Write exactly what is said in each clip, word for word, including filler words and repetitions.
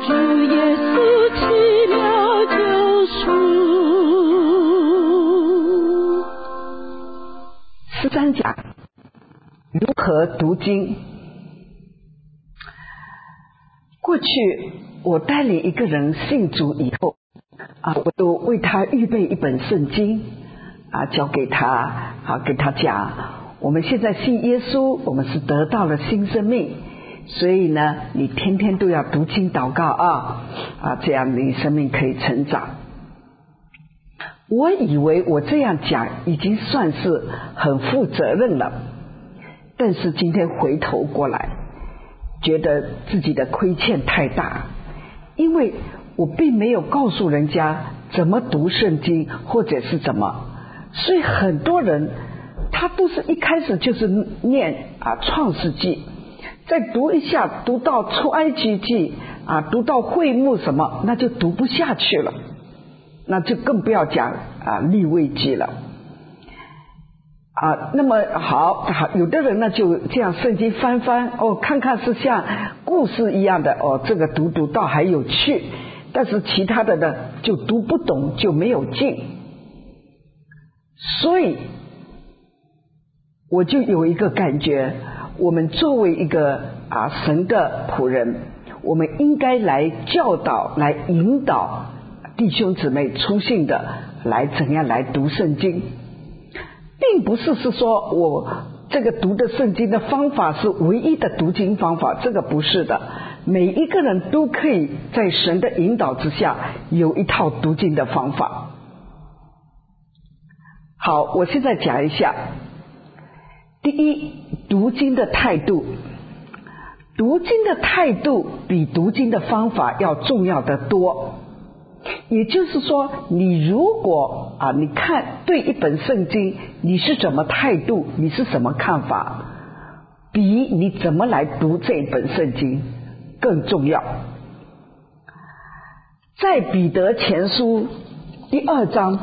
主耶稣奇妙救赎。 十三讲如何读经。过去我带领一个人信主以后啊，我都为他预备一本圣经啊，交给他啊，跟他讲，我们现在信耶稣，我们是得到了新生命，所以呢，你天天都要读经祷告啊啊，这样你生命可以成长。我以为我这样讲已经算是很负责任了，但是今天回头过来，觉得自己的亏欠太大，因为我并没有告诉人家怎么读圣经或者是怎么，所以很多人他都是一开始就是念啊创世纪，再读一下读到出埃及记啊，读到会幕什么，那就读不下去了，那就更不要讲啊利未记了啊。那么好，有的人呢就这样圣经翻翻哦，看看是像故事一样的哦，这个读读到还有趣，但是其他的呢就读不懂，就没有劲。所以我就有一个感觉，我们作为一个啊神的仆人，我们应该来教导，来引导弟兄姊妹初信的来怎样来读圣经，并不是是说我这个读的圣经的方法是唯一的读经方法，这个不是的，每一个人都可以在神的引导之下有一套读经的方法。好，我现在讲一下，第一，读经的态度。读经的态度比读经的方法要重要得多。也就是说，你如果啊，你看对一本圣经，你是什么态度，你是什么看法，比你怎么来读这一本圣经更重要。在彼得前书第二章，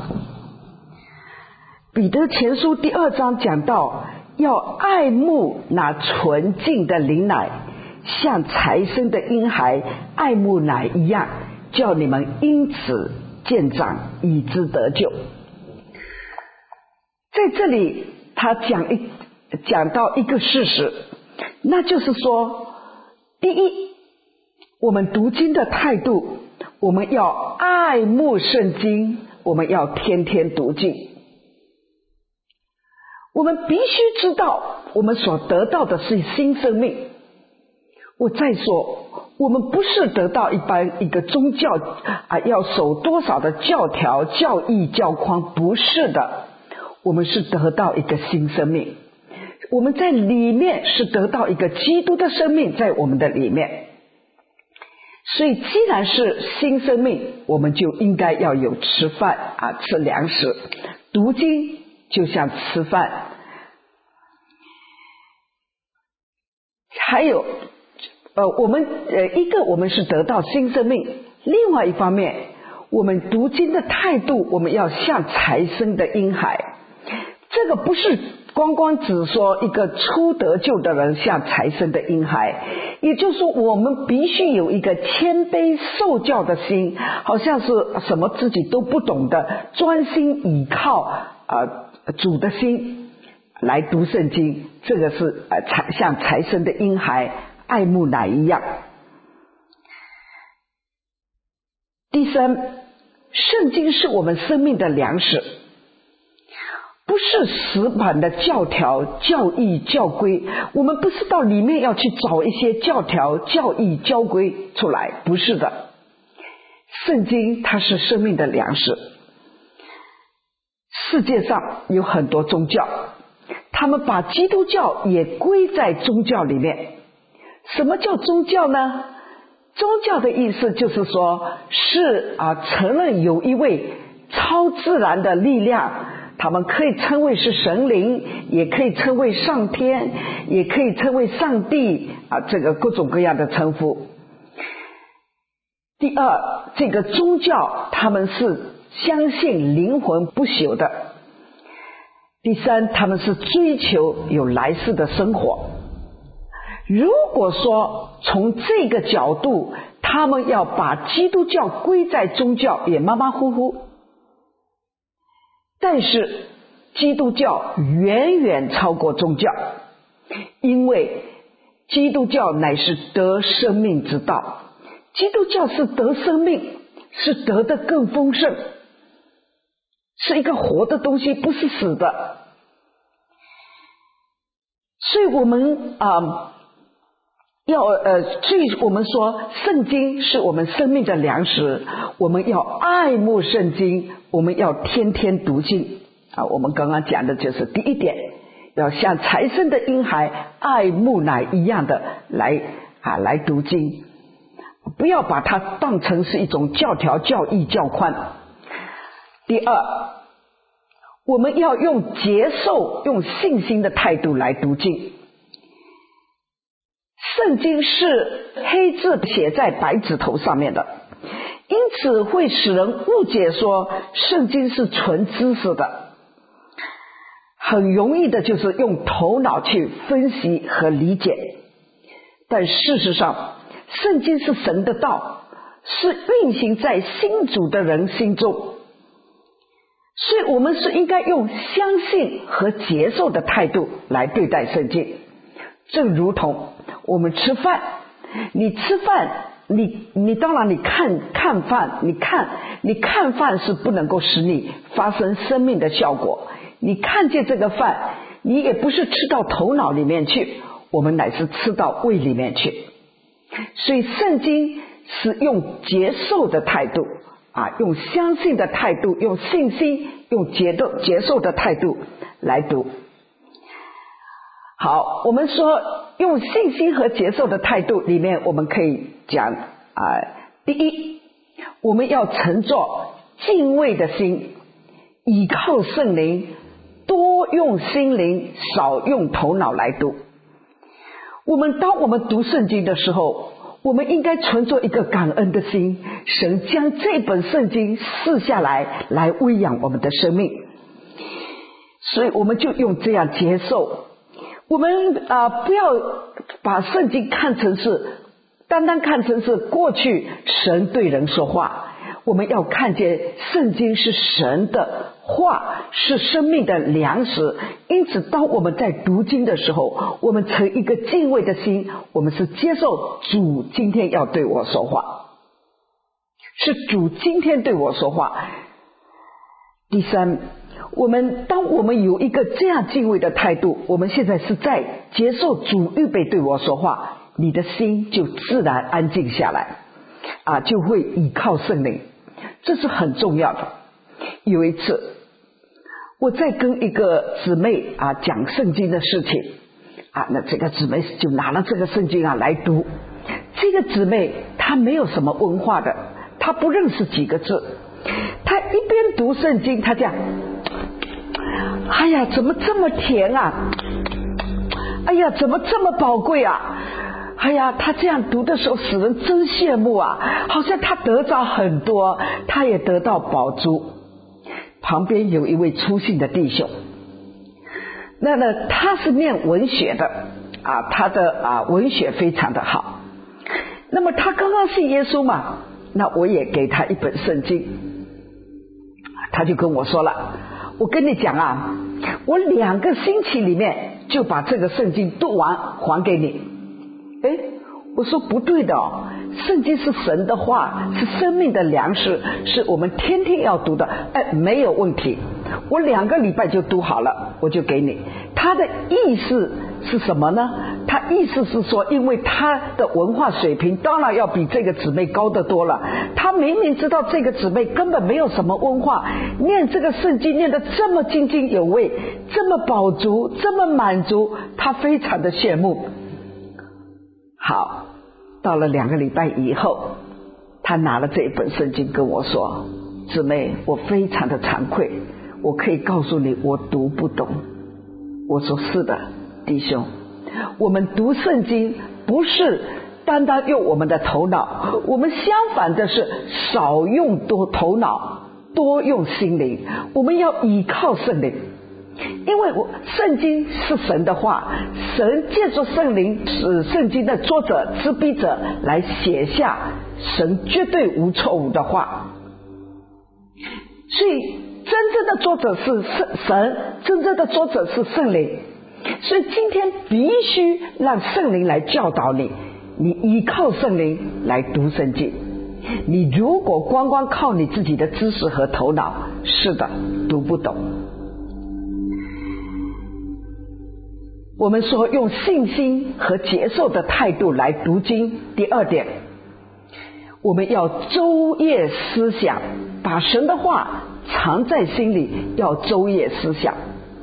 彼得前书第二章讲到，要爱慕那纯净的灵奶，像才生的婴孩爱慕奶一样，叫你们因此渐长，以致得救。在这里他讲一讲到一个事实，那就是说，第一，我们读经的态度，我们要爱慕圣经，我们要天天读经。我们必须知道我们所得到的是新生命。我再说，我们不是得到一般一个宗教啊，要守多少的教条、教义、教框，不是的，我们是得到一个新生命。我们在里面是得到一个基督的生命在我们的里面。所以既然是新生命，我们就应该要有吃饭啊，吃粮食。读经就像吃饭。还有呃，我们呃，一个我们是得到新生命，另外一方面，我们读经的态度，我们要像才生的婴孩。这个不是光光只说一个初得救的人像才生的婴孩，也就是说，我们必须有一个谦卑受教的心，好像是什么自己都不懂的，专心倚靠啊、呃、主的心来读圣经。这个是呃才像才生的婴孩爱慕奶一样。第三，圣经是我们生命的粮食，不是死板的教条、教义、教规。我们不是到里面要去找一些教条、教义、教规出来，不是的。圣经它是生命的粮食。世界上有很多宗教，他们把基督教也归在宗教里面。什么叫宗教呢？宗教的意思就是说，是啊，承认有一位超自然的力量，他们可以称为是神灵，也可以称为上天，也可以称为上帝啊，这个各种各样的称呼。第二，这个宗教他们是相信灵魂不朽的。第三，他们是追求有来世的生活。如果说从这个角度他他们要把基督教归在宗教也马马虎虎，但是基督教远远超过宗教，因为基督教乃是得生命之道，基督教是得生命，是得的更丰盛，是一个活的东西，不是死的。所以我们啊、呃，要呃，所以我们说圣经是我们生命的粮食，我们要爱慕圣经，我们要天天读经啊。我们刚刚讲的就是第一点，要像才生的婴孩爱慕奶一样的来啊来读经，不要把它当成是一种教条、教义、教宽。第二，我们要用接受、用信心的态度来读经。圣经是黑字写在白纸头上面的，因此会使人误解说圣经是纯知识的，很容易的就是用头脑去分析和理解。但事实上，圣经是神的道，是运行在信主的人心中，所以我们是应该用相信和接受的态度来对待圣经。正如同我们吃饭，你吃饭，你你当然你看看饭，你看你看饭是不能够使你发生生命的效果，你看见这个饭，你也不是吃到头脑里面去，我们乃是吃到胃里面去。所以圣经是用接受的态度啊，用相信的态度，用信心，用接受接受的态度来读。好，我们说用信心和接受的态度里面，我们可以讲啊，第一，我们要乘着敬畏的心，倚靠圣灵，多用心灵，少用头脑来读。我们当我们读圣经的时候，我们应该存着一个感恩的心，神将这本圣经赐下来，来喂养我们的生命，所以我们就用这样接受。我们啊、呃，不要把圣经看成是单单看成是过去神对人说话，我们要看见圣经是神的话，是生命的粮食。因此当我们在读经的时候，我们存一个敬畏的心，我们是接受主今天要对我说话，是主今天对我说话。第三，我们当我们有一个这样敬畏的态度，我们现在是在接受主预备对我说话，你的心就自然安静下来啊，就会倚靠圣灵，这是很重要的。有一次我在跟一个姊妹啊讲圣经的事情啊，那这个姊妹就拿了这个圣经啊来读。这个姊妹她没有什么文化的，她不认识几个字，她一边读圣经，她讲哎呀怎么这么甜啊，哎呀怎么这么宝贵啊，哎呀他这样读的时候使人真羡慕啊，好像他得着很多，他也得到宝珠。旁边有一位粗信的弟兄，那呢他是念文学的啊，他的啊文学非常的好。那么他刚刚信耶稣嘛，那我也给他一本圣经，他就跟我说了，我跟你讲啊，我两个星期里面就把这个圣经读完还给你。诶，我说不对的哦，圣经是神的话，是生命的粮食，是我们天天要读的。诶，没有问题，我两个礼拜就读好了，我就给你。他的意思是什么呢？他意思是说，因为他的文化水平当然要比这个姊妹高得多了，他明明知道这个姊妹根本没有什么文化，念这个圣经念得这么津津有味，这么饱足，这么满足，他非常的羡慕。好，到了两个礼拜以后，他拿了这一本圣经跟我说，姊妹，我非常的惭愧，我可以告诉你我读不懂。我说是的弟兄，我们读圣经不是单单用我们的头脑，我们相反的是少用多头脑，多用心灵，我们要依靠圣灵。因为我圣经是神的话，神借助圣灵使圣经的作者执笔者来写下神绝对无错误的话。所以真正的作者是神，真正的作者是圣灵。所以今天必须让圣灵来教导你，你依靠圣灵来读圣经。你如果光光靠你自己的知识和头脑，是的，读不懂。我们说用信心和接受的态度来读经。第二点，我们要昼夜思想，把神的话藏在心里，要昼夜思想。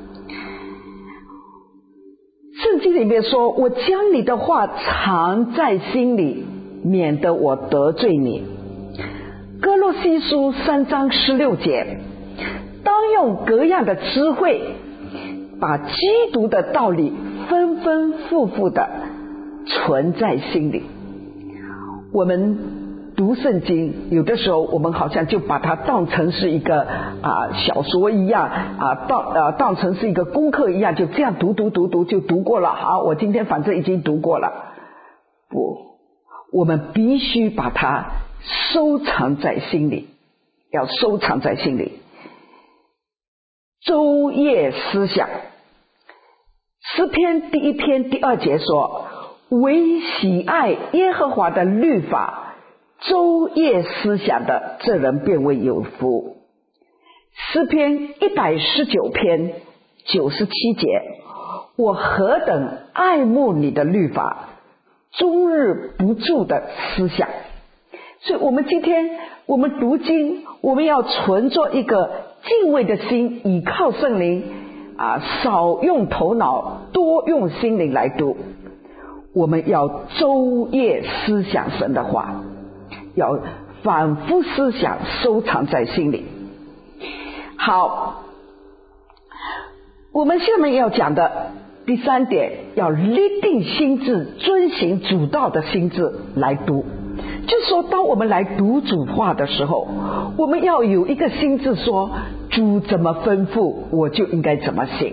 圣经里面说，我将你的话藏在心里，免得我得罪你。哥罗西书三章十六节，当用各样的智慧，把基督的道理分分复复的存在心里。我们读圣经，有的时候我们好像就把它当成是一个啊小说一样啊，当啊当成是一个功课一样，就这样读读读读就读过了。好，我今天反正已经读过了。不，我们必须把它收藏在心里，要收藏在心里，昼夜思想。诗篇第一篇第二节说，唯喜爱耶和华的律法，昼夜思想的，这人便为有福。诗篇一百十九篇九十七节，我何等爱慕你的律法，终日不住的思想。所以我们今天我们读经，我们要存着一个敬畏的心，倚靠圣灵啊，少用头脑，多用心灵来读。我们要昼夜思想神的话，要反复思想，收藏在心里。好，我们下面要讲的第三点，要立定心志，遵行主道的心志来读。就是说，当我们来读主话的时候，我们要有一个心志，说主怎么吩咐，我就应该怎么行。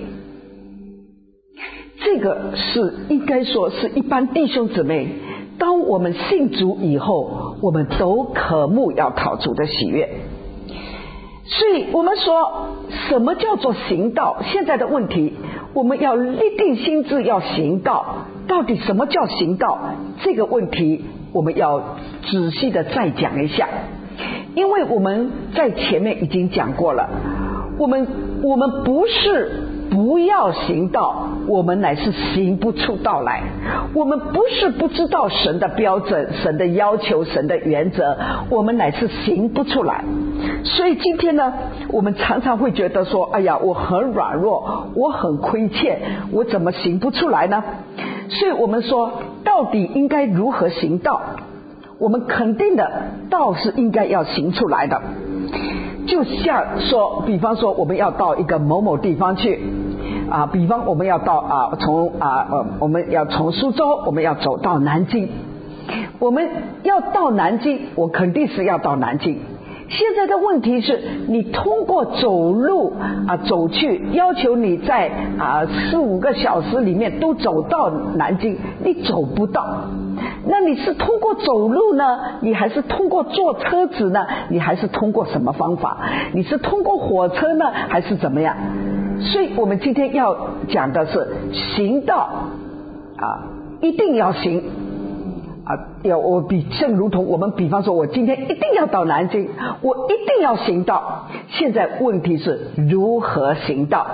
这个是应该说是一般弟兄姊妹，当我们信主以后，我们都渴慕要讨主的喜悦。所以我们说什么叫做行道？现在的问题，我们要立定心志要行道。到底什么叫行道？这个问题我们要仔细的再讲一下，因为我们在前面已经讲过了，我们我们不是不要行道，我们乃是行不出道来。我们不是不知道神的标准、神的要求、神的原则，我们乃是行不出来。所以今天呢，我们常常会觉得说，哎呀，我很软弱，我很亏欠，我怎么行不出来呢？所以我们说，到底应该如何行道？我们肯定的，道是应该要行出来的。就像说，比方说我们要到一个某某地方去啊，比方我们要到啊，从啊呃，我们要从苏州，我们要走到南京。我们要到南京，我肯定是要到南京。现在的问题是，你通过走路啊走去，要求你在啊四五个小时里面都走到南京，你走不到。那你是通过走路呢？你还是通过坐车子呢？你还是通过什么方法？你是通过火车呢，还是怎么样？所以我们今天要讲的是行道啊，一定要行。啊，要我比正如同我们比方说，我今天一定要到南京，我一定要行道。现在问题是如何行道？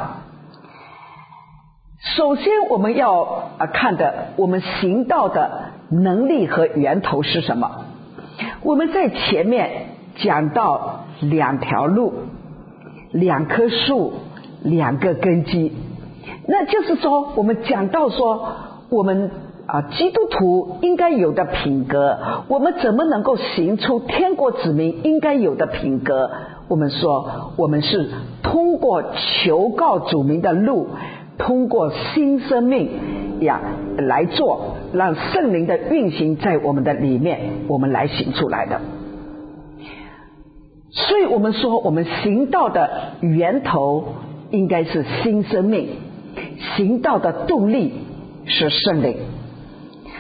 首先我们要啊看的，我们行道的能力和源头是什么？我们在前面讲到两条路、两棵树、两个根基，那就是说，我们讲到说，我们啊，基督徒应该有的品格，我们怎么能够行出天国子民应该有的品格？我们说，我们是通过求告主名的路，通过新生命呀来做，让圣灵的运行在我们的里面，我们来行出来的。所以我们说，我们行道的源头应该是新生命，行道的动力是圣灵。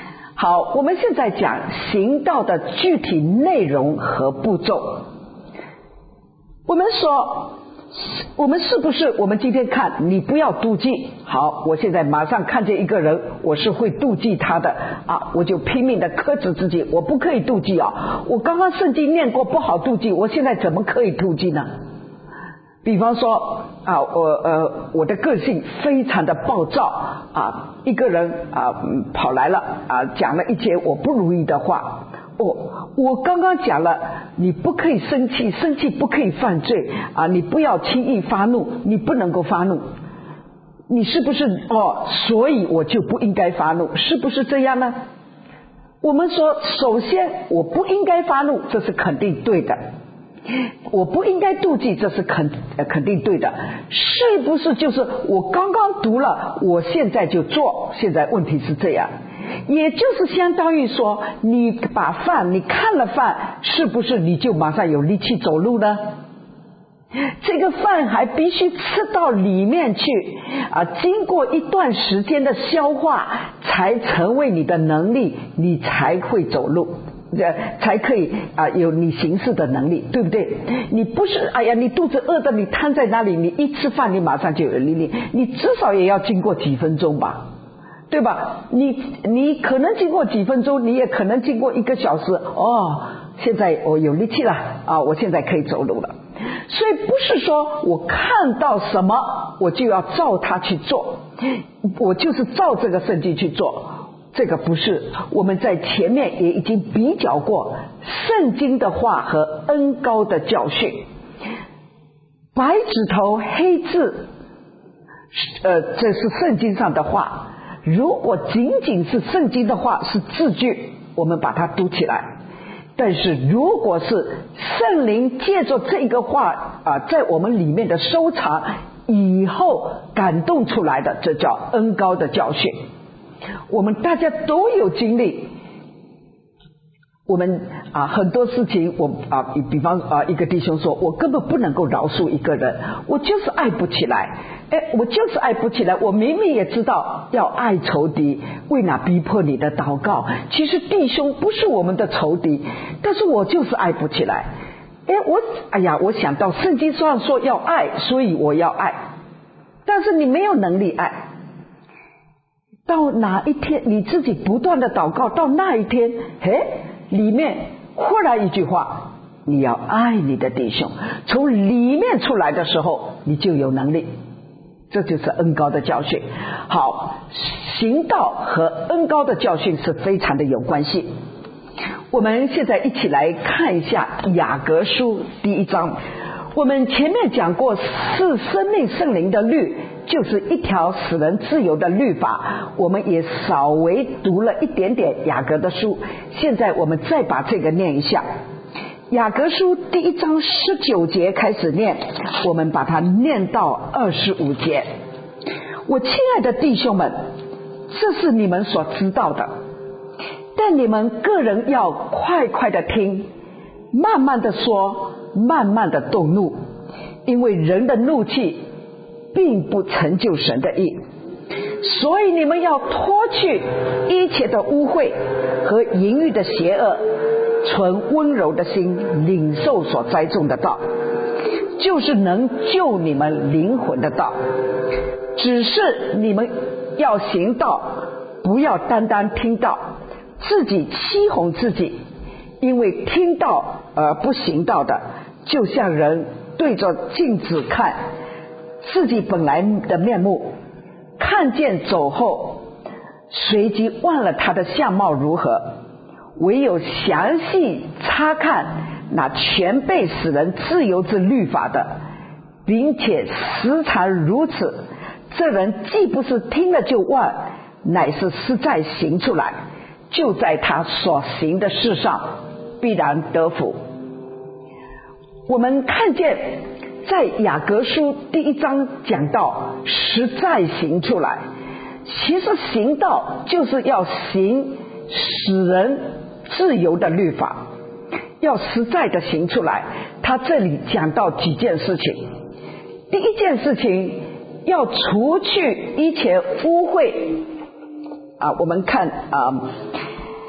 好，我们现在讲行道的具体内容和步骤。我们说我们是不是我们今天看你不要妒忌，好，我现在马上看见一个人我是会妒忌他的啊，我就拼命的克制自己，我不可以妒忌啊，我刚刚圣经念过不好妒忌，我现在怎么可以妒忌呢？比方说啊，我呃我的个性非常的暴躁啊，一个人啊跑来了啊，讲了一些我不如意的话，哦，我刚刚讲了你不可以生气，生气不可以犯罪啊，你不要轻易发怒，你不能够发怒，你是不是哦？所以我就不应该发怒，是不是这样呢？我们说首先我不应该发怒，这是肯定对的，我不应该妒忌，这是肯肯定对的，是不是就是我刚刚读了我现在就做？现在问题是这样，也就是相当于说你把饭你看了饭，是不是你就马上有力气走路呢？这个饭还必须吃到里面去啊，经过一段时间的消化才成为你的能力，你才会走路，才可以啊有你行事的能力，对不对？你不是哎呀你肚子饿的你瘫在那里，你一吃饭你马上就有力量，你至少也要经过几分钟吧，对吧？你你可能经过几分钟，你也可能经过一个小时，哦，现在我有力气了啊，我现在可以走路了。所以不是说我看到什么我就要照它去做，我就是照这个圣经去做，这个不是。我们在前面也已经比较过圣经的话和恩膏的教训，白纸头黑字，呃，这是圣经上的话。如果仅仅是圣经的话是字句，我们把它读起来，但是如果是圣灵借着这个话啊，在我们里面的收藏以后感动出来的，这叫恩膏的教训。我们大家都有经历，我们啊很多事情我啊比方啊一个弟兄说我根本不能够饶恕一个人，我就是爱不起来，哎，我就是爱不起来，我明明也知道要爱仇敌，为哪逼迫你的祷告，其实弟兄不是我们的仇敌，但是我就是爱不起来。哎，我哎呀我想到圣经上说要爱，所以我要爱，但是你没有能力爱，到哪一天你自己不断的祷告，到那一天诶里面忽然一句话，你要爱你的弟兄，从里面出来的时候你就有能力，这就是恩膏的教训。好，行道和恩膏的教训是非常的有关系。我们现在一起来看一下雅各书第一章。我们前面讲过是生命圣灵的律，就是一条使人自由的律法，我们也稍微读了一点点雅各的书，现在我们再把这个念一下。雅各书第一章十九节开始念，我们把它念到二十五节。我亲爱的弟兄们，这是你们所知道的，但你们个人要快快的听，慢慢的说，慢慢的动怒，因为人的怒气并不成就神的义。所以你们要脱去一切的污秽和淫欲的邪恶，存温柔的心，领受所栽种的道，就是能救你们灵魂的道。只是你们要行道，不要单单听道，自己欺哄自己，因为听道而不行道的，就像人对着镜子看自己本来的面目，看见走后，随即忘了他的相貌如何，唯有详细查看那全被使人自由之律法的，并且时常如此，这人既不是听了就忘，乃是实在行出来，就在他所行的事上必然得福。我们看见在雅各书第一章讲到实在行出来，其实行道就是要行使人自由的律法，要实在的行出来。他这里讲到几件事情，第一件事情要除去一切污秽啊，我们看啊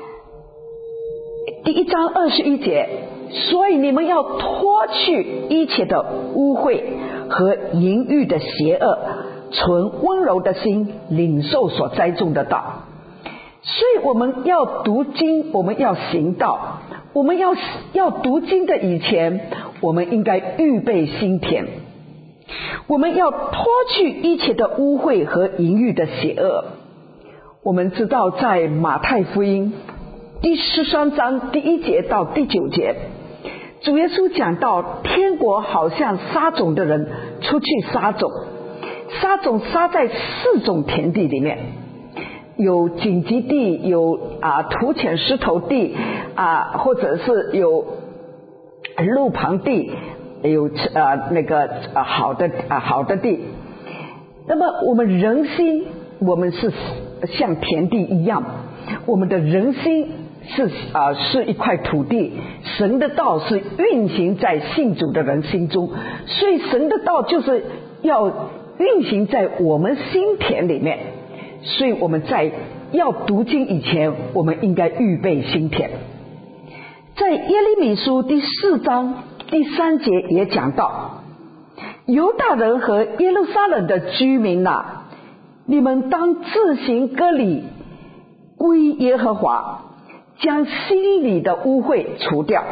第一章二十一节，所以你们要脱去一切的污秽和淫欲的邪恶，存温柔的心，领受所栽种的道。所以我们要读经，我们要行道，我们要要读经的以前，我们应该预备心田。我们要脱去一切的污秽和淫欲的邪恶。我们知道在马太福音第十三章第一节到第九节，主耶稣讲到天国好像撒种的人出去撒种，撒种撒在四种田地里面，有荆棘地，有啊土浅石头地啊，或者是有路旁地，有啊那个啊好的啊好的地。那么我们人心，我们是像田地一样，我们的人心是啊、呃、是一块土地，神的道是运行在信主的人心中，所以神的道就是要运行在我们心田里面。所以我们在要读经以前，我们应该预备心田。在耶利米书第四章第三节也讲到，犹大人和耶路撒冷的居民啊，你们当自行割礼，归耶和华，将心里的污秽除掉，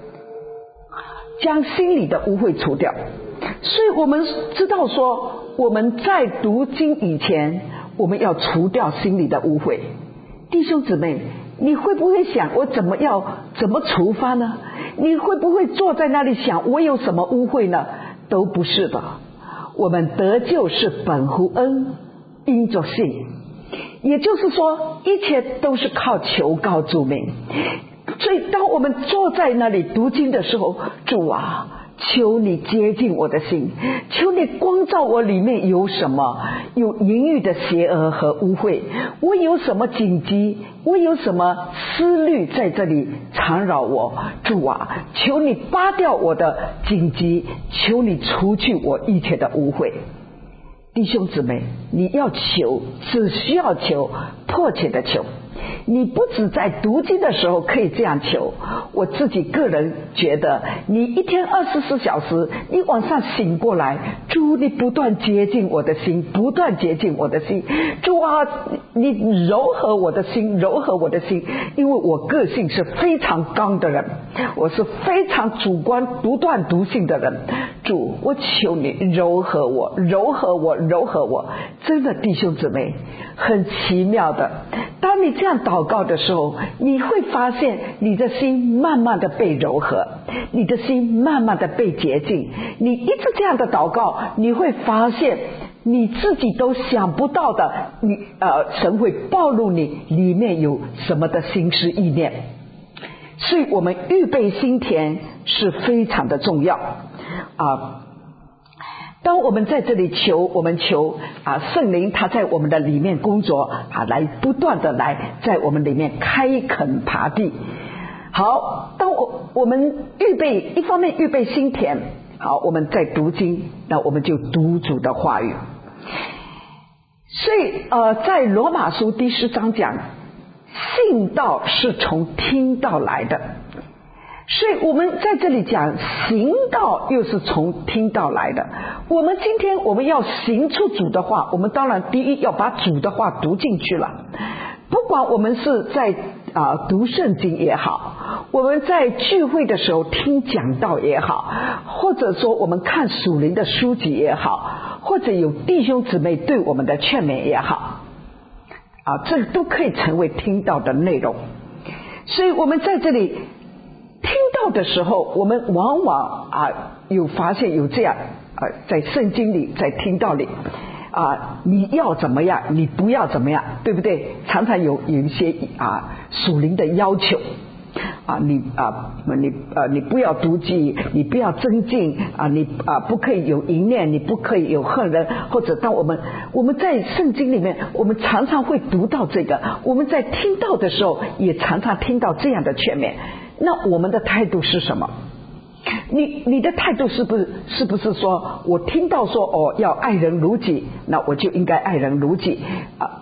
将心里的污秽除掉。所以我们知道说，我们在读经以前，我们要除掉心里的污秽。弟兄姊妹，你会不会想，我怎么要怎么除发呢？你会不会坐在那里想，我有什么污秽呢？都不是的。我们得救是本乎恩，因着信，也就是说一切都是靠求告主名。所以当我们坐在那里读经的时候，主啊，求你接近我的心，求你光照我里面有什么，有淫欲的邪恶和污秽，我有什么荆棘，我有什么思虑在这里缠绕我。主啊，求你扒掉我的荆棘，求你除去我一切的污秽。弟兄姊妹，你要求，只需要求，迫切的求。你不只在读经的时候可以这样求，我自己个人觉得，你一天二十四小时，你晚上醒过来，主，你不断接近我的心，不断接近我的心，主啊，你柔和我的心，柔和我的心。因为我个性是非常刚的人，我是非常主观独断独行的人，主，我求你柔和我，柔和我，柔和我。真的，弟兄姊妹，很奇妙的，当你这样祷告的时候，你会发现你的心慢慢的被柔和，你的心慢慢的被洁净。你一直这样的祷告，你会发现你自己都想不到的，你呃，神会暴露你里面有什么的心思意念。所以我们预备心田是非常的重要啊。当我们在这里求，我们求啊圣灵他在我们的里面工作啊，来不断的来在我们里面开垦耙地。好，当我我们预备一方面预备心田，好，我们在读经，那我们就读主的话语。所以呃，在罗马书第十章讲，信道是从听道来的。所以我们在这里讲行道又是从听道来的。我们今天我们要行出主的话，我们当然第一要把主的话读进去了。不管我们是在啊、呃、读圣经也好，我们在聚会的时候听讲道也好，或者说我们看属灵的书籍也好，或者有弟兄姊妹对我们的劝勉也好，啊，这都可以成为听道的内容。所以我们在这里听到的时候，我们往往啊有发现有这样啊，在圣经里，在听道里啊，你要怎么样，你不要怎么样，对不对？常常有有一些啊属灵的要求啊，你啊你啊你不要妒忌，你不要增进啊，你啊不可以有淫念，你不可以有恨人。或者当我们我们在圣经里面，我们常常会读到这个，我们在听到的时候也常常听到这样的劝勉。那我们的态度是什么？你你的态度是不是是不是说我听到说哦要爱人如己，那我就应该爱人如己啊？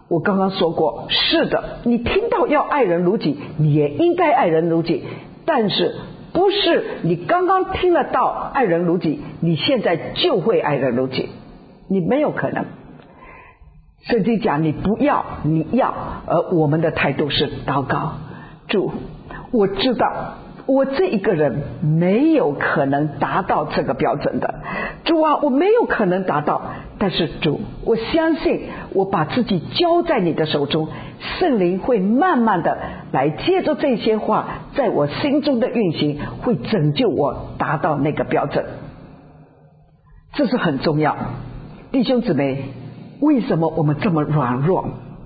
我刚刚说过，是的，你听到要爱人如己，你也应该爱人如己，但是不是你刚刚听得到爱人如己，你现在就会爱人如己，你没有可能。圣经讲你不要，你要，而我们的态度是祷告，主，我知道我这一个人没有可能达到这个标准的，主啊，我没有可能达到，但是主，我相信我把自己交在你的手中，圣灵会慢慢的来借着这些话在我心中的运行，会拯救我达到那个标准。这是很重要。弟兄姊妹，为什么我们这么软弱？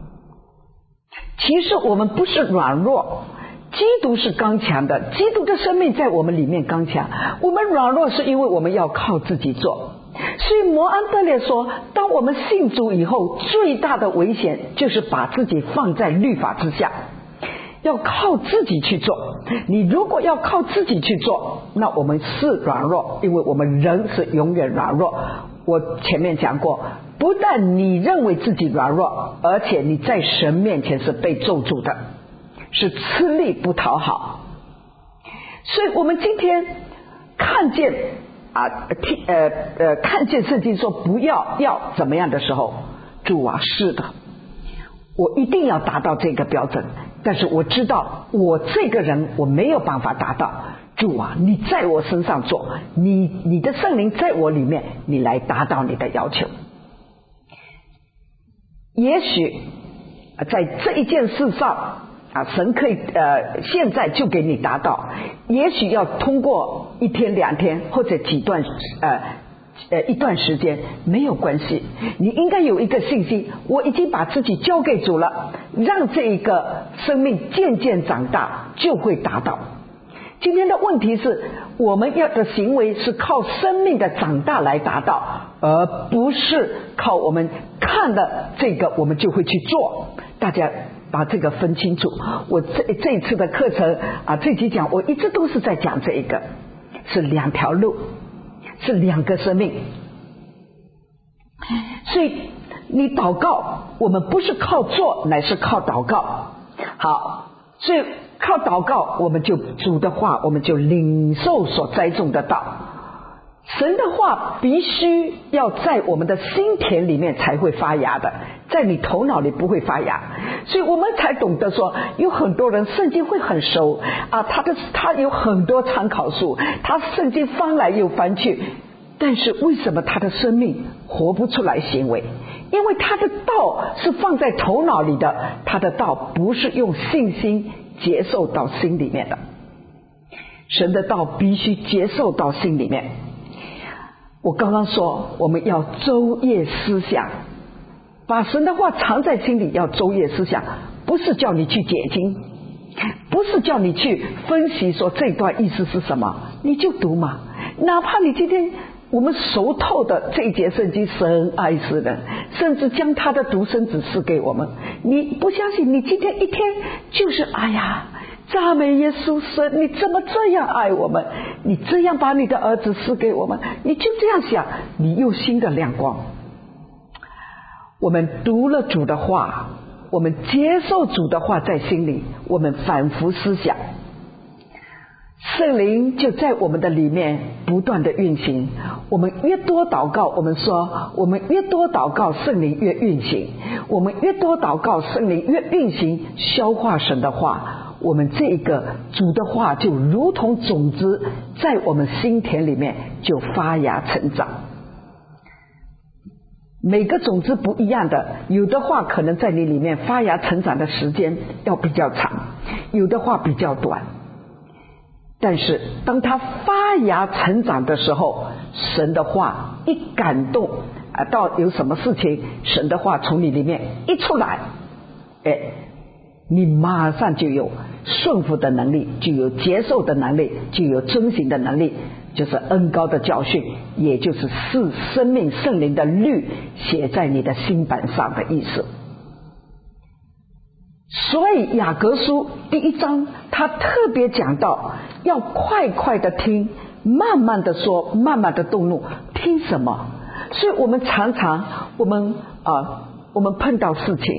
其实我们不是软弱，基督是刚强的，基督的生命在我们里面刚强。我们软弱是因为我们要靠自己做。所以摩安德烈说，当我们信主以后，最大的危险就是把自己放在律法之下，要靠自己去做。你如果要靠自己去做，那我们是软弱，因为我们人是永远软弱。我前面讲过，不但你认为自己软弱，而且你在神面前是被咒诅的，是吃力不讨好。所以我们今天看见啊，听呃呃，看见圣经说不要要怎么样的时候，主啊，是的，我一定要达到这个标准，但是我知道我这个人我没有办法达到。主啊，你在我身上做，你你的圣灵在我里面，你来达到你的要求。也许在这一件事上啊，神可以呃现在就给你达到，也许要通过一天两天或者几段呃呃一段时间，没有关系。你应该有一个信心，我已经把自己交给主了，让这一个生命渐渐长大，就会达到。今天的问题是，我们要的行为是靠生命的长大来达到，而不是靠我们看的这个我们就会去做。大家把这个分清楚。我这这一次的课程啊，这集讲我一直都是在讲这一个，是两条路，是两个生命。所以你祷告，我们不是靠做，乃是靠祷告。好，所以靠祷告，我们就主的话，我们就领受所栽种的道。神的话必须要在我们的心田里面才会发芽的，在你头脑里不会发芽。所以我们才懂得说，有很多人圣经会很熟啊，他的他有很多参考书，他圣经翻来又翻去，但是为什么他的生命活不出来行为？因为他的道是放在头脑里的，他的道不是用信心接受到心里面的。神的道必须接受到心里面。我刚刚说我们要周夜思想，把神的话藏在心里，要周夜思想，不是叫你去解经，不是叫你去分析说这段意思是什么，你就读嘛。哪怕你今天我们熟透的这一节圣经，神爱世人，甚至将他的独生子赐给我们，你不相信，你今天一天就是哎呀赞美耶稣，神你怎么这样爱我们，你这样把你的儿子赐给我们，你就这样想，你有新的亮光。我们读了主的话，我们接受主的话在心里，我们反复思想，圣灵就在我们的里面不断的运行。我们越多祷告，我们说我们越多祷告，圣灵越运行，我们越多祷告，圣灵越运行，消化神的话，我们这个主的话就如同种子在我们心田里面就发芽成长。每个种子不一样的，有的话可能在你里面发芽成长的时间要比较长，有的话比较短，但是当它发芽成长的时候，神的话一感动啊，到有什么事情，神的话从你里面一出来，哎，你马上就有顺服的能力，就有接受的能力，就有遵行的能力，就是恩膏的教训，也就是是生命圣灵的律写在你的心板上的意思。所以雅各书第一章他特别讲到要快快的听，慢慢的说，慢慢的动怒。听什么？所以我们常常我们啊、呃，我们碰到事情，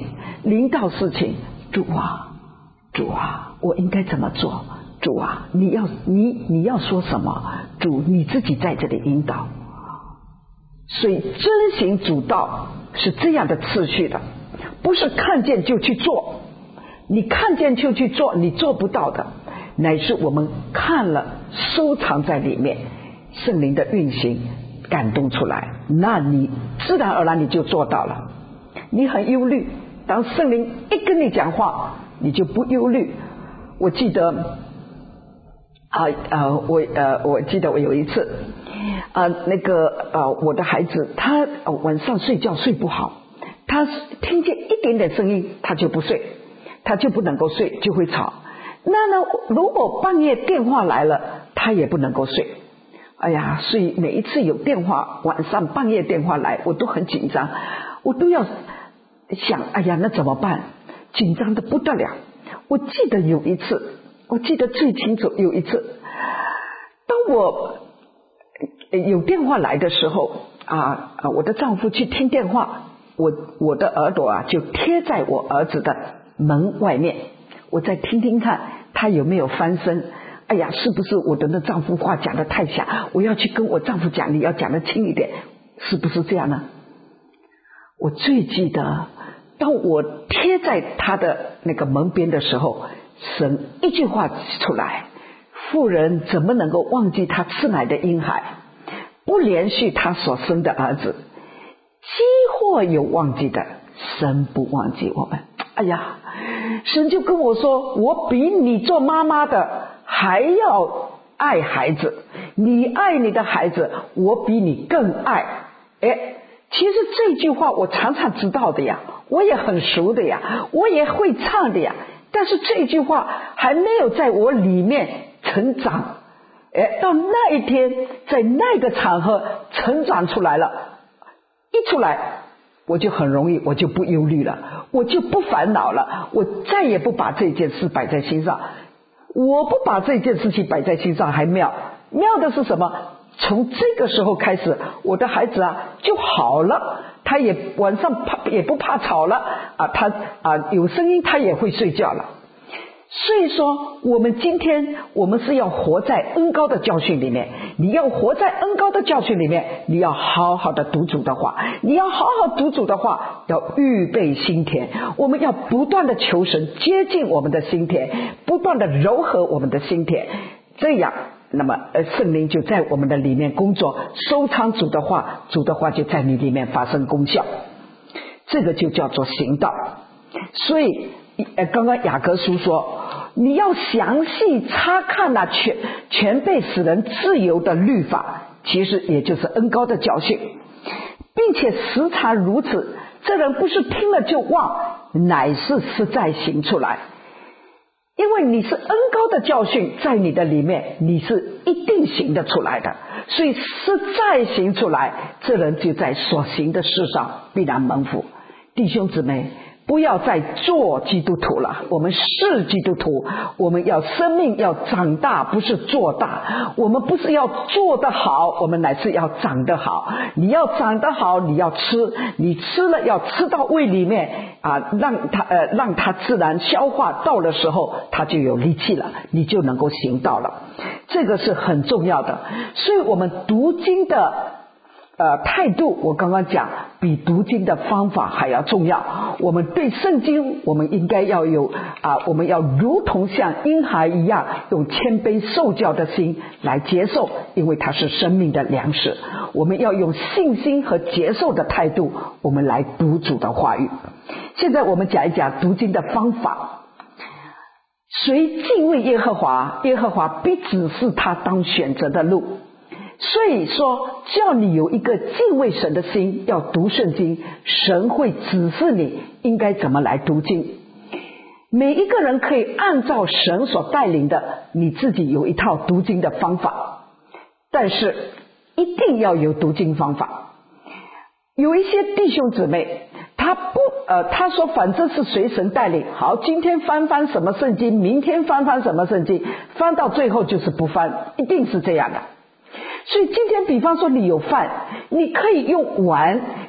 临到事情，主啊，主啊，我应该怎么做？主啊，你要你你要说什么？主你自己在这里引导。所以遵行主道是这样的次序的，不是看见就去做。你看见就去做，你做不到的，乃是我们看了收藏在里面，圣灵的运行感动出来，那你自然而然你就做到了。你很忧虑，当圣灵一跟你讲话，你就不忧虑。我记得啊呃我呃我记得我有一次啊、呃、那个呃我的孩子他、呃、晚上睡觉睡不好，他听见一点点声音他就不睡，他就不能够睡，就会吵。那呢如果半夜电话来了，他也不能够睡。哎呀，所以每一次有电话，晚上半夜电话来，我都很紧张，我都要想，哎呀那怎么办，紧张的不得了。我记得有一次，我记得最清楚，有一次当我有电话来的时候啊啊，我的丈夫去听电话，我我的耳朵啊就贴在我儿子的门外面，我再听听看他有没有翻身。哎呀，是不是我的那丈夫话讲得太响，我要去跟我丈夫讲，你要讲得轻一点，是不是这样呢？我最记得当我贴在他的那个门边的时候，神一句话出来，妇人怎么能够忘记他吃奶的婴孩，不连续他所生的儿子？既或有忘记的，神不忘记我们。哎呀，神就跟我说，我比你做妈妈的还要爱孩子，你爱你的孩子，我比你更爱。哎，其实这句话我常常知道的呀，我也很熟的呀，我也会唱的呀，但是这句话还没有在我里面成长。哎，到那一天在那个场合成长出来了，一出来我就很容易，我就不忧虑了，我就不烦恼了，我再也不把这件事摆在心上。我不把这件事情摆在心上还妙，妙的是什么？从这个时候开始，我的孩子啊就好了，他也晚上怕也不怕吵了啊，他啊有声音他也会睡觉了。所以说我们今天我们是要活在恩膏的教训里面，你要活在恩膏的教训里面，你要好好的读主的话，你要好好读主的话，要预备心田，我们要不断的求神接近我们的心田，不断的柔和我们的心田，这样那么呃圣灵就在我们的里面工作，收藏主的话，主的话就在你里面发生功效，这个就叫做行道。所以呃刚刚雅各书说，你要详细查看那全全被使人自由的律法，其实也就是恩膏的教训，并且时常如此，这人不是听了就忘，乃是实在行出来。因为你是恩膏的教训在你的里面，你是一定行得出来的，所以实在行出来，这人就在所行的事上必然蒙福。弟兄姊妹，不要再做基督徒了，我们是基督徒，我们要生命要长大，不是做大，我们不是要做得好，我们乃是要长得好。你要长得好，你要吃，你吃了要吃到胃里面啊，让它呃让它自然消化，到的时候它就有力气了，你就能够行道了，这个是很重要的。所以我们读经的呃，态度我刚刚讲比读经的方法还要重要。我们对圣经我们应该要有啊，我们要如同像婴孩一样，用谦卑受教的心来接受，因为它是生命的粮食。我们要用信心和接受的态度，我们来读主的话语。现在我们讲一讲读经的方法。谁敬畏耶和华，耶和华必指示他当选择的路。所以说叫你有一个敬畏神的心，要读圣经，神会指示你应该怎么来读经。每一个人可以按照神所带领的，你自己有一套读经的方法，但是一定要有读经方法。有一些弟兄姊妹他不呃，他说反正是随神带领，好，今天翻翻什么圣经，明天翻翻什么圣经，翻到最后就是不翻，一定是这样的。所以今天比方说你有饭，你可以用碗，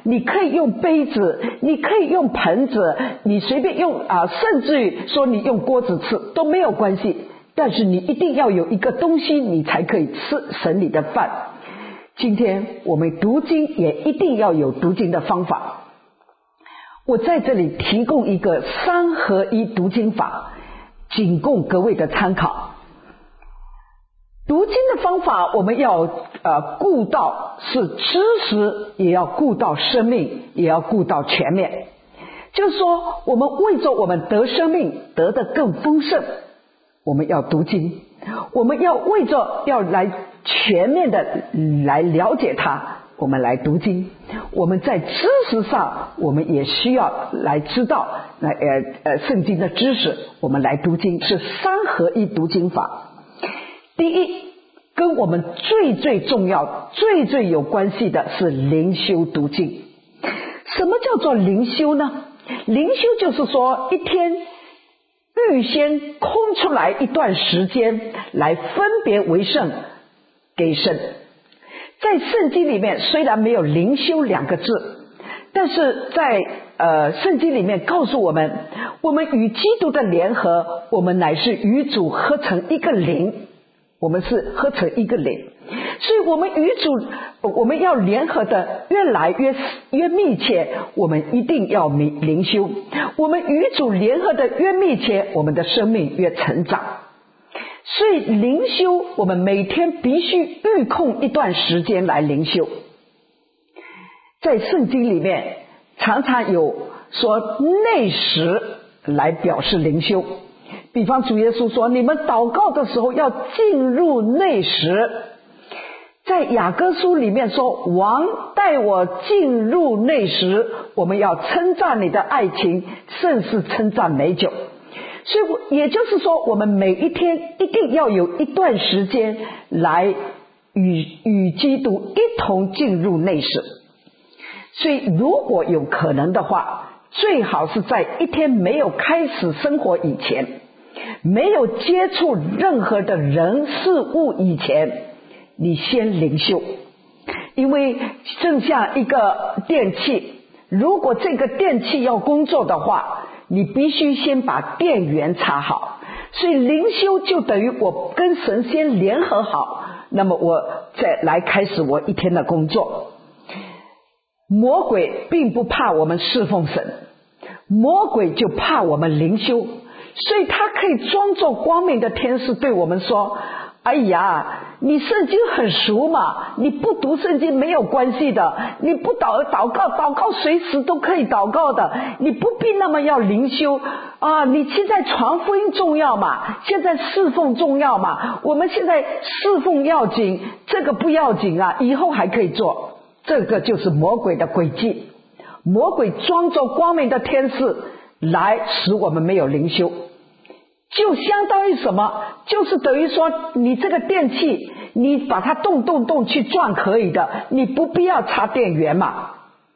你可以用杯子，你可以用盆子，你随便用啊，甚至于说你用锅子吃都没有关系，但是你一定要有一个东西，你才可以吃神里的饭。今天我们读经也一定要有读经的方法。我在这里提供一个三合一读经法，仅供各位的参考。读经的方法，我们要呃顾到是知识，也要顾到生命，也要顾到全面。就是说，我们为着我们得生命得得更丰盛，我们要读经；我们要为着要来全面的来了解它，我们来读经。我们在知识上，我们也需要来知道那呃呃圣经的知识，我们来读经，是三合一读经法。第一，跟我们最最重要最最有关系的是灵修读经。什么叫做灵修呢？灵修就是说一天预先空出来一段时间来分别为圣给神。在圣经里面虽然没有灵修两个字，但是在呃圣经里面告诉我们，我们与基督的联合，我们乃是与主合成一个灵，我们是合成一个灵。所以我们与主我们要联合的越来越越密切，我们一定要灵修。我们与主联合的越密切，我们的生命越成长。所以灵修我们每天必须预空一段时间来灵修。在圣经里面常常有说内时来表示灵修，比方主耶稣说你们祷告的时候要进入内时。在雅各书里面说王带我进入内时，我们要称赞你的爱情甚是称赞美酒。所以也就是说我们每一天一定要有一段时间来与与基督一同进入内室。所以如果有可能的话，最好是在一天没有开始生活以前，没有接触任何的人事物以前，你先灵修。因为正像一个电器，如果这个电器要工作的话，你必须先把电源插好。所以灵修就等于我跟神先联合好，那么我再来开始我一天的工作。魔鬼并不怕我们侍奉神，魔鬼就怕我们灵修。所以他可以装作光明的天使对我们说，哎呀，你圣经很熟嘛，你不读圣经没有关系的，你不祷祷告祷告随时都可以祷告的，你不必那么要灵修啊！你现在传福音重要嘛，现在侍奉重要嘛，我们现在侍奉要紧，这个不要紧啊，以后还可以做。这个就是魔鬼的诡计，魔鬼装作光明的天使来使我们没有灵修。就相当于什么？就是等于说你这个电器你把它动动动去转可以的，你不必要插电源嘛。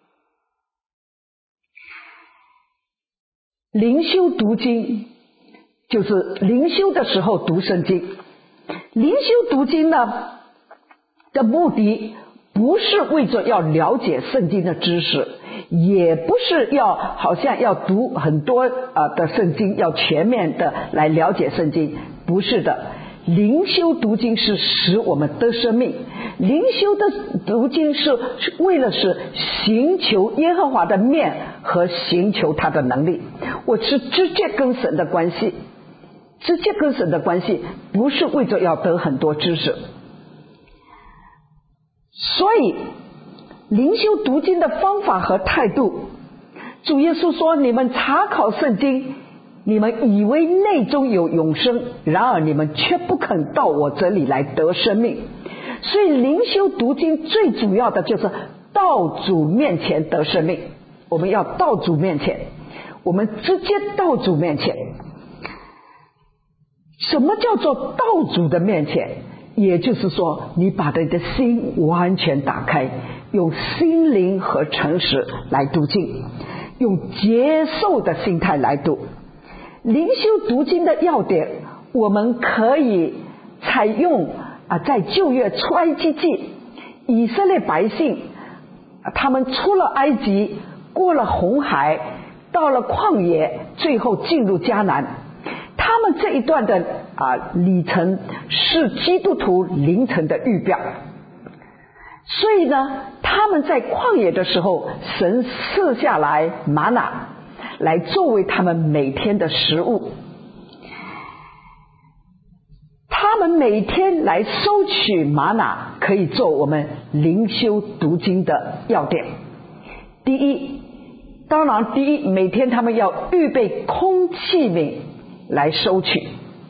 灵修读经就是灵修的时候读圣经。灵修读经呢的目的不是为着要了解圣经的知识，也不是要好像要读很多呃的圣经，要全面的来了解圣经，不是的。灵修读经是使我们得生命，灵修的读经是为了是寻求耶和华的面和寻求他的能力。我是直接跟神的关系，直接跟神的关系，不是为着要得很多知识。所以灵修读经的方法和态度，主耶稣说你们查考圣经，你们以为内中有永生，然而你们却不肯到我这里来得生命。所以灵修读经最主要的就是到主面前得生命。我们要到主面前，我们直接到主面前。什么叫做到主的面前？也就是说你把你的心完全打开，用心灵和诚实来读经，用接受的心态来读。灵修读经的要点，我们可以采用啊，在旧约出埃及记以色列百姓他们出了埃及，过了红海，到了旷野，最后进入迦南。他们这一段的啊里程是基督徒灵程的预表。所以呢，他们在旷野的时候，神赐下来玛拿来作为他们每天的食物。他们每天来收取玛拿，可以做我们灵修读经的要点。第一，当然第一，每天他们要预备空器皿来收取，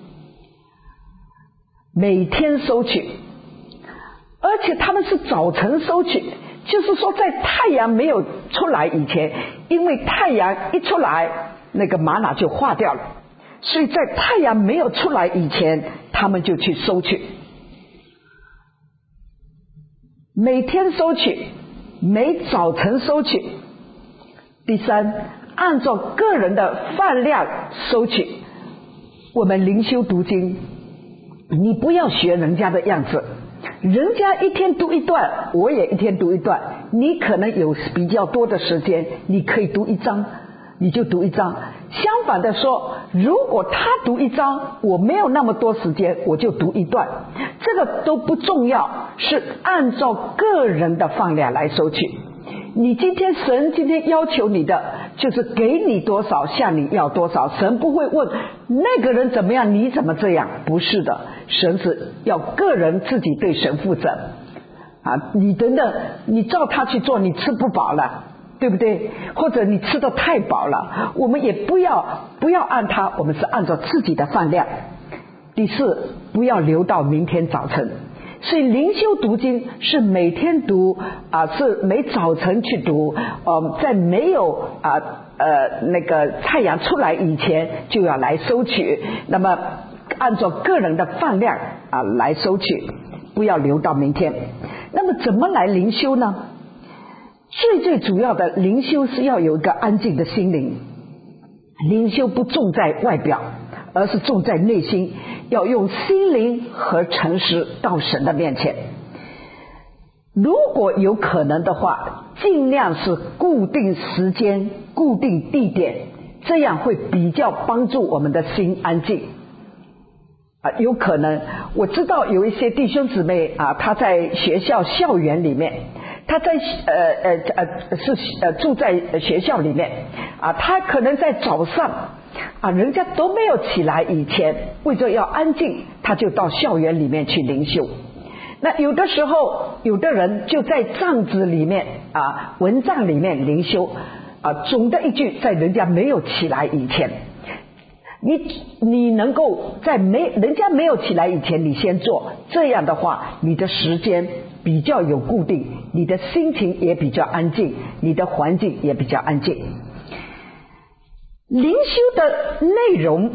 每天收取，而且他们是早晨收取，就是说在太阳没有出来以前，因为太阳一出来，那个玛拿就化掉了，所以在太阳没有出来以前，他们就去收取，每天收取，每早晨收取。第三，按照个人的饭量收取。我们灵修读经，你不要学人家的样子，人家一天读一段，我也一天读一段，你可能有比较多的时间，你可以读一章，你就读一章。相反的说，如果他读一章，我没有那么多时间，我就读一段，这个都不重要，是按照个人的饭量来收取。你今天神今天要求你的就是给你多少向你要多少，神不会问那个人怎么样你怎么这样，不是的，神是要个人自己对神负责啊！你等等，你照他去做，你吃不饱了，对不对？或者你吃得太饱了，我们也不要不要按他，我们是按照自己的饭量。第四，不要留到明天早晨。所以灵修读经是每天读啊，是每早晨去读，呃，在没有啊呃那个太阳出来以前就要来收取，那么按照个人的饭量啊来收取，不要留到明天。那么怎么来灵修呢？最最主要的灵修是要有一个安静的心灵，灵修不重在外表，而是重在内心，要用心灵和诚实到神的面前。如果有可能的话，尽量是固定时间、固定地点，这样会比较帮助我们的心安静。啊，有可能我知道有一些弟兄姊妹啊，他在学校校园里面，他在呃呃呃是呃住在学校里面啊，他可能在早上啊，人家都没有起来以前，为着要安静，他就到校园里面去灵修。那有的时候，有的人就在帐子里面啊，蚊帐里面灵修啊。总的一句，在人家没有起来以前，你你能够在没人家没有起来以前，你先做，这样的话，你的时间比较有固定，你的心情也比较安静，你的环境也比较安静。灵修的内容，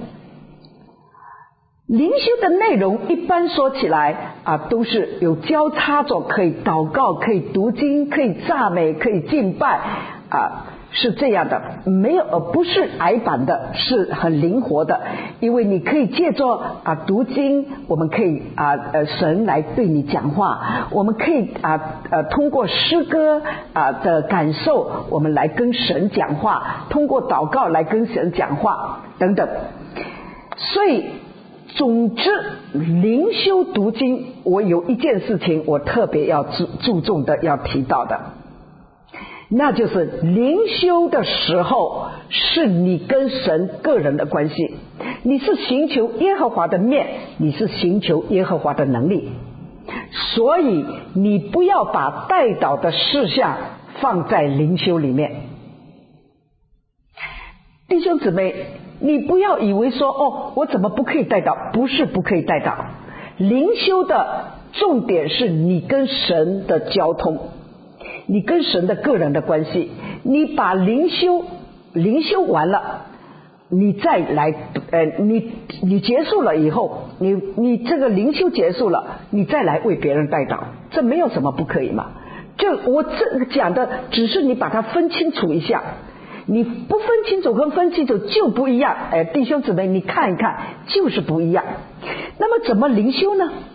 灵修的内容一般说起来啊，都是有交叉着，可以祷告，可以读经，可以赞美，可以敬拜啊，是这样的，没有，而不是矮板的，是很灵活的。因为你可以借着啊读经，我们可以啊呃神来对你讲话，我们可以啊呃通过诗歌啊的感受，我们来跟神讲话，通过祷告来跟神讲话等等。所以总之灵修读经，我有一件事情我特别要注注重的，要提到的，那就是灵修的时候是你跟神个人的关系，你是寻求耶和华的面，你是寻求耶和华的能力，所以你不要把代祷的事项放在灵修里面。弟兄姊妹，你不要以为说哦，我怎么不可以代祷？不是不可以代祷，灵修的重点是你跟神的交通，你跟神的个人的关系。你把灵修灵修完了，你再来呃，你你结束了以后，你你这个灵修结束了，你再来为别人代祷，这没有什么不可以嘛。这我这个讲的只是你把它分清楚一下，你不分清楚跟分清楚就不一样。哎，弟兄姊妹，你看一看，就是不一样。那么怎么灵修呢？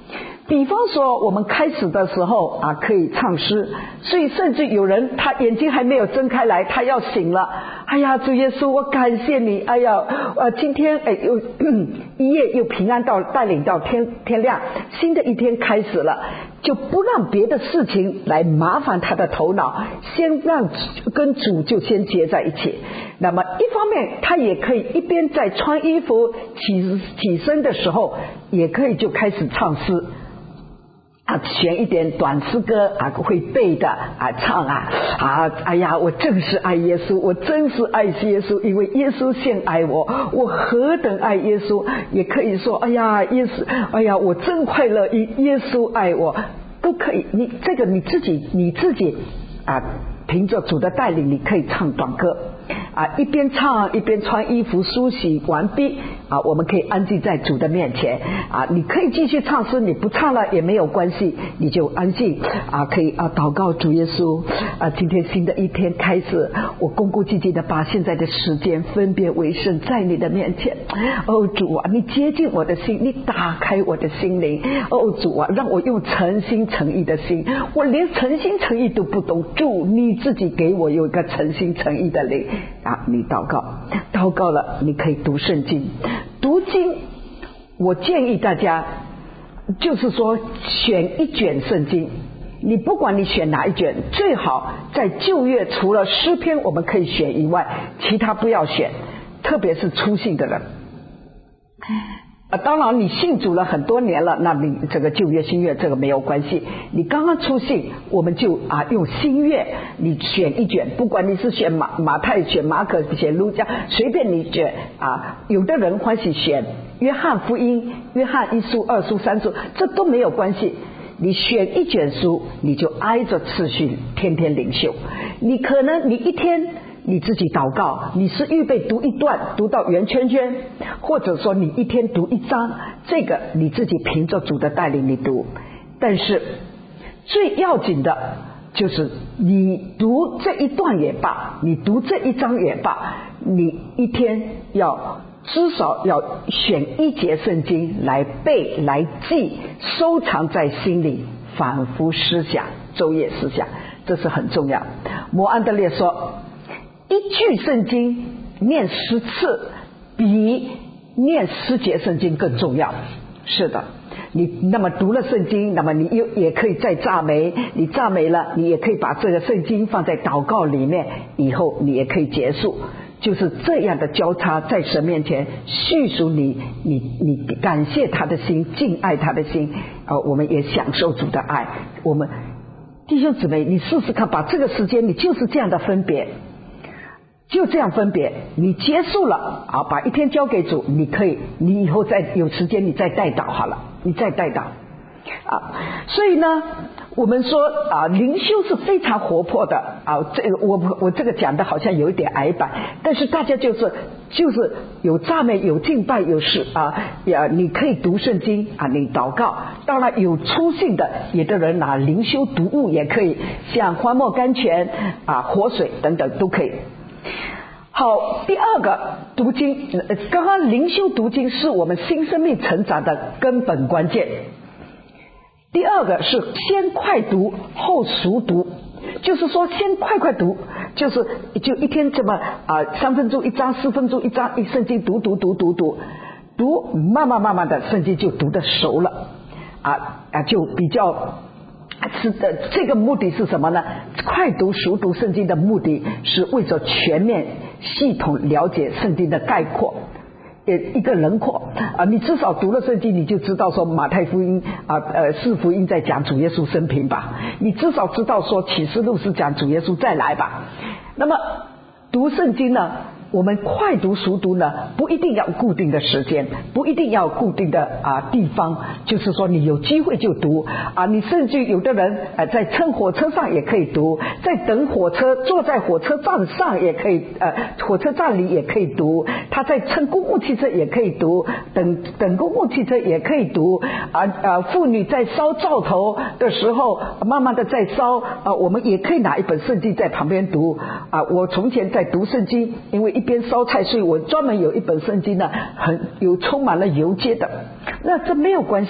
比方说我们开始的时候啊可以唱诗，所以甚至有人他眼睛还没有睁开来，他要醒了，哎呀主耶稣我感谢你，哎呀呃今天哎又一夜又平安到带领到天天亮，新的一天开始了，就不让别的事情来麻烦他的头脑，先让跟主就先结在一起。那么一方面他也可以一边在穿衣服起起身的时候也可以就开始唱诗啊，选一点短诗歌啊，会背的啊，唱啊啊！哎呀，我真是爱耶稣，我真是爱耶稣，因为耶稣先爱我，我何等爱耶稣！也可以说，哎呀，耶稣，哎呀，我真快乐，耶稣爱我，都可以。你这个你自己你自己啊，凭着主的带领，你可以唱短歌啊，一边唱一边穿衣服梳洗完毕啊，我们可以安静在主的面前啊，你可以继续唱诗，你不唱了也没有关系，你就安静啊，可以啊祷告主耶稣啊，今天新的一天开始，我恭恭敬敬的把现在的时间分别为圣在你的面前。哦主啊，你接近我的心，你打开我的心灵。哦主啊，让我用诚心诚意的心，我连诚心诚意都不懂，主你自己给我有一个诚心诚意的灵啊，你祷告祷告了，你可以读圣经。读经我建议大家就是说选一卷圣经，你不管你选哪一卷，最好在旧约除了诗篇我们可以选以外，其他不要选，特别是初信的人啊，当然你信主了很多年了，那你这个旧约新约这个没有关系，你刚刚初信我们就啊用新约你选一卷，不管你是选马马太选马可选路加，随便你选啊，有的人欢喜选约翰福音约翰一书二书三书，这都没有关系，你选一卷书你就挨着次序天天灵修，你可能你一天你自己祷告，你是预备读一段读到圆圈圈，或者说你一天读一章，这个你自己凭着主的带领你读，但是最要紧的就是你读这一段也罢，你读这一章也罢，你一天要至少要选一节圣经来背来记，收藏在心里，反复思想，昼夜思想，这是很重要。摩安德烈说一句圣经念十次比念十节圣经更重要。是的，你那么读了圣经，那么你又也可以再赞美，你赞美了你也可以把这个圣经放在祷告里面，以后你也可以结束，就是这样的交叉在神面前叙述你你你感谢他的心，敬爱他的心啊，我们也享受主的爱。我们弟兄姊妹，你试试看，把这个时间你就是这样的分别，就这样分别，你结束了啊，把一天交给主，你可以你以后再有时间你再代祷好了，你再代祷啊。所以呢我们说啊，灵修是非常活泼的啊，这个我我这个讲的好像有一点矮板，但是大家就是就是有赞美有敬拜有事啊，呀你可以读圣经啊，你祷告，当然有粗信的，有的人拿灵修读物也可以，像花木甘泉啊活水等等都可以。好，第二个读经，刚刚灵修读经是我们新生命成长的根本关键。第二个是先快读后熟读，就是说先快快读，就是就一天这么啊三分钟一章，四分钟一章，一圣经读读读读读读，慢慢慢慢的圣经就读得熟了啊啊，就比较是的。这个目的是什么呢？快读熟读圣经的目的是为着全面系统了解圣经的概括，一个轮廓啊，你至少读了圣经，你就知道说马太福音啊，呃，四福音在讲主耶稣生平吧，你至少知道说启示录是讲主耶稣再来吧。那么读圣经呢，我们快读熟读呢，不一定要固定的时间，不一定要固定的啊地方，就是说你有机会就读啊，你甚至有的人呃在乘火车上也可以读，在等火车坐在火车站上也可以，呃火车站里也可以读，他在乘公共汽车也可以读，等等公共汽车也可以读啊啊，妇女在烧灶头的时候慢慢的在烧啊，我们也可以拿一本圣经在旁边读啊。我从前在读圣经，因为一边烧菜，所以我专门有一本圣经呢，很有充满了油阶的，那这没有关系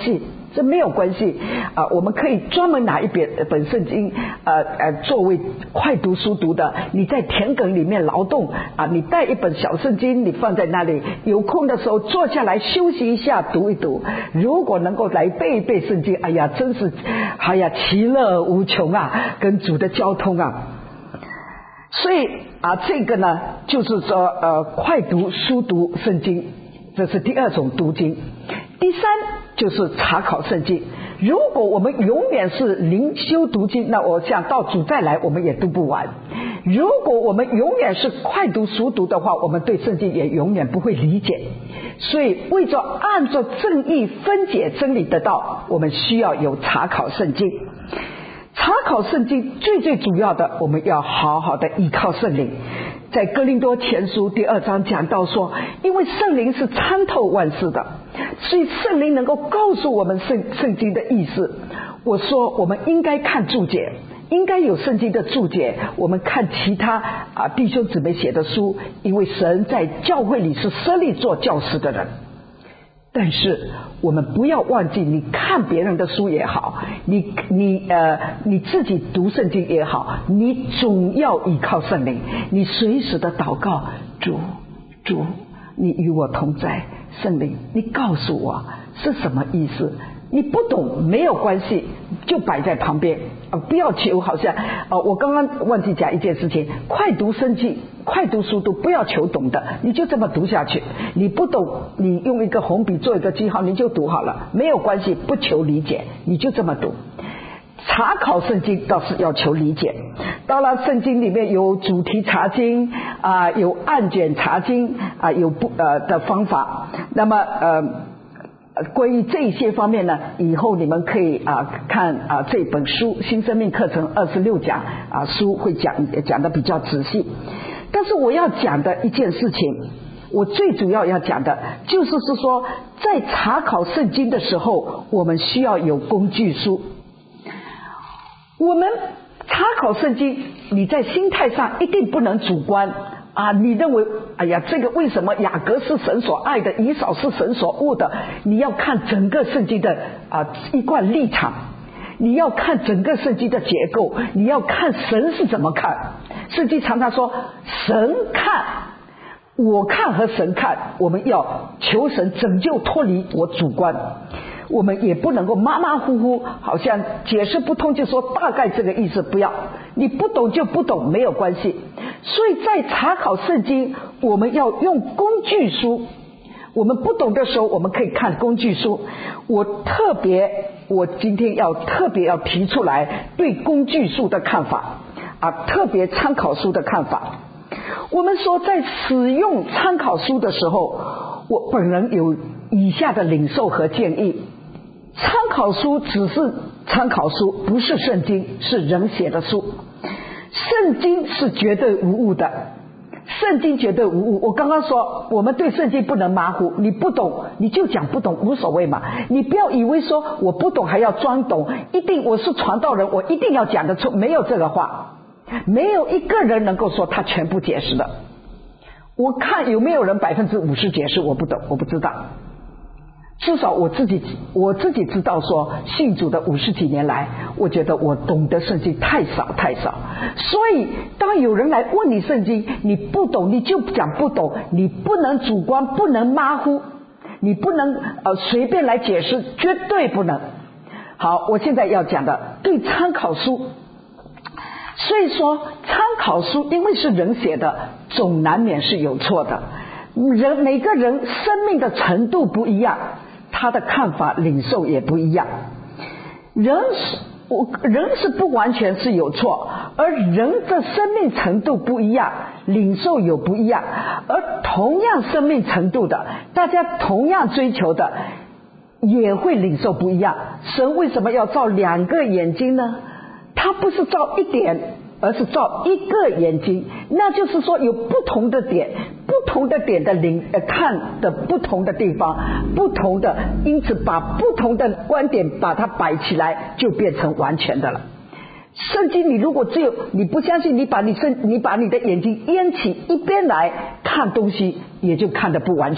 这没有关系啊、呃，我们可以专门拿一本本圣经呃呃作为快读书读的，你在田埂里面劳动啊，你带一本小圣经，你放在那里，有空的时候坐下来休息一下读一读，如果能够来背一背圣经，哎呀真是哎呀其乐无穷啊，跟主的交通啊。所以啊，这个呢就是说呃快读书读圣经，这是第二种读经。第三就是查考圣经。如果我们永远是灵修读经，那我想到主再来我们也读不完。如果我们永远是快读熟读的话，我们对圣经也永远不会理解。所以为着按着正义分解真理的道，我们需要有查考圣经。查考圣经最最主要的，我们要好好的依靠圣灵。在哥林多前书第二章讲到说，因为圣灵是参透万事的，所以圣灵能够告诉我们圣圣经的意思。我说我们应该看注解，应该有圣经的注解，我们看其他啊弟兄姊妹写的书，因为神在教会里是设立做教师的人。但是我们不要忘记，你看别人的书也好，你你呃你自己读圣经也好，你总要依靠圣灵，你随时的祷告，主主你与我同在，圣灵你告诉我是什么意思，你不懂没有关系，就摆在旁边、呃、不要求好像、呃、我刚刚忘记讲一件事情，快读圣经快读书读，不要求懂的，你就这么读下去，你不懂你用一个红笔做一个记号你就读好了，没有关系，不求理解，你就这么读。查考圣经倒是要求理解，当然圣经里面有主题查经啊、呃，有案卷查经啊、呃，有不呃的方法。那么呃关于这些方面呢，以后你们可以啊、呃、看啊、呃、这本书新生命课程二十六讲啊、呃、书会讲讲的比较仔细。但是我要讲的一件事情，我最主要要讲的就是是说，在查考圣经的时候，我们需要有工具书。我们查考圣经，你在心态上一定不能主观啊！你认为，哎呀，这个为什么雅各是神所爱的，以扫是神所恶的？你要看整个圣经的啊一贯立场，你要看整个圣经的结构，你要看神是怎么看。圣经常常说，神看，我看和神看，我们要求神拯救脱离我主观。我们也不能够马马虎虎，好像解释不通就说大概这个意思，不要，你不懂就不懂，没有关系。所以在查考圣经，我们要用工具书。我们不懂的时候，我们可以看工具书。我特别，我今天要特别要提出来对工具书的看法啊，特别参考书的看法。我们说在使用参考书的时候，我本人有以下的领受和建议。参考书只是参考书，不是圣经，是人写的书。圣经是绝对无误的，圣经绝对无误。我刚刚说我们对圣经不能马虎，你不懂你就讲不懂，无所谓嘛。你不要以为说我不懂还要装懂，一定我是传道人我一定要讲得出，没有这个话，没有一个人能够说他全部解释的。我看有没有人百分之五十解释，我不懂，我不知道。至少我自己我自己知道说，信主的五十几年来，我觉得我懂得圣经太少太少。所以当有人来问你圣经，你不懂你就讲不懂，你不能主观，不能马虎，你不能呃随便来解释，绝对不能。好，我现在要讲的对参考书。所以说参考书因为是人写的，总难免是有错的。人每个人生命的程度不一样，他的看法领受也不一样。人是我人是不完全是有错，而人的生命程度不一样，领受有不一样。而同样生命程度的，大家同样追求的，也会领受不一样。神为什么要造两个眼睛呢？他不是造一点，而是造一个眼睛，那就是说有不同的点，不同的点的领呃看的不同的地方，不同的，因此把不同的观点把它摆起来，就变成完全的了。圣经你如果只有你不相信，你把你圣你把你的眼睛淹起一边来看东西，也就看得不完全。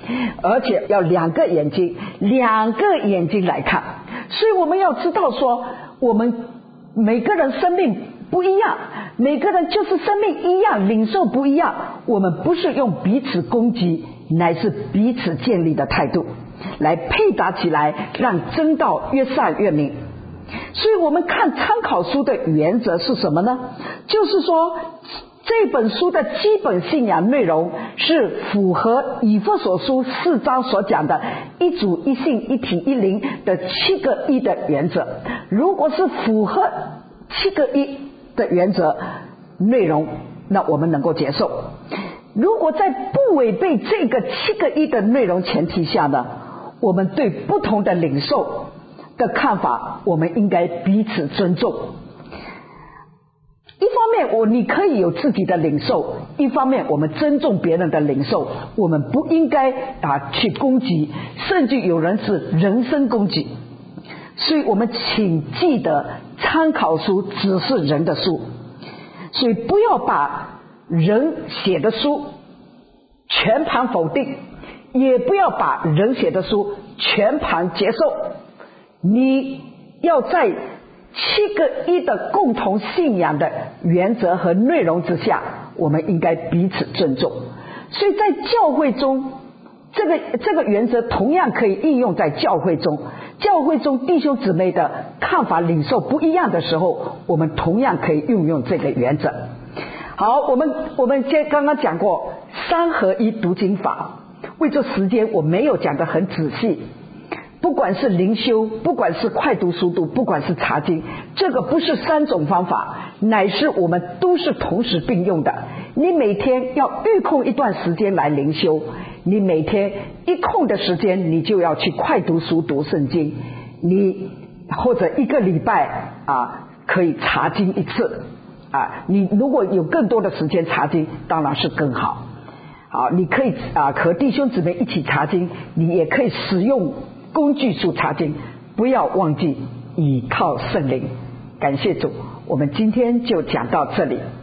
而且要两个眼睛，两个眼睛来看。所以我们要知道说，我们每个人生命不一样，每个人就是生命一样，领受不一样。我们不是用彼此攻击，乃是彼此建立的态度来配搭起来，让真道越散越明。所以我们看参考书的原则是什么呢？就是说这本书的基本信仰内容是符合以弗所书四章所讲的一主一信一体一灵的七个一的原则。如果是符合七个一的原则内容，那我们能够接受。如果在不违背这个七个一的内容前提下呢，我们对不同的领受的看法，我们应该彼此尊重。一方面我你可以有自己的领受，一方面我们尊重别人的领受，我们不应该啊去攻击，甚至有人是人身攻击。所以我们请记得，参考书只是人的书，所以不要把人写的书全盘否定，也不要把人写的书全盘接受。你要在七个一的共同信仰的原则和内容之下，我们应该彼此尊重。所以在教会中，这个这个原则同样可以应用在教会中。教会中弟兄姊妹的看法领受不一样的时候，我们同样可以运用这个原则。好，我们我们先刚刚讲过三合一读经法，为这时间我没有讲得很仔细。不管是灵修，不管是快读速读，不管是查经，这个不是三种方法，乃是我们都是同时并用的。你每天要预空一段时间来灵修，你每天一空的时间你就要去快读速读圣经，你或者一个礼拜啊可以查经一次啊，你如果有更多的时间查经当然是更好。好，你可以啊和弟兄姊妹一起查经，你也可以使用工具书查经，不要忘记倚靠圣灵。感谢主，我们今天就讲到这里。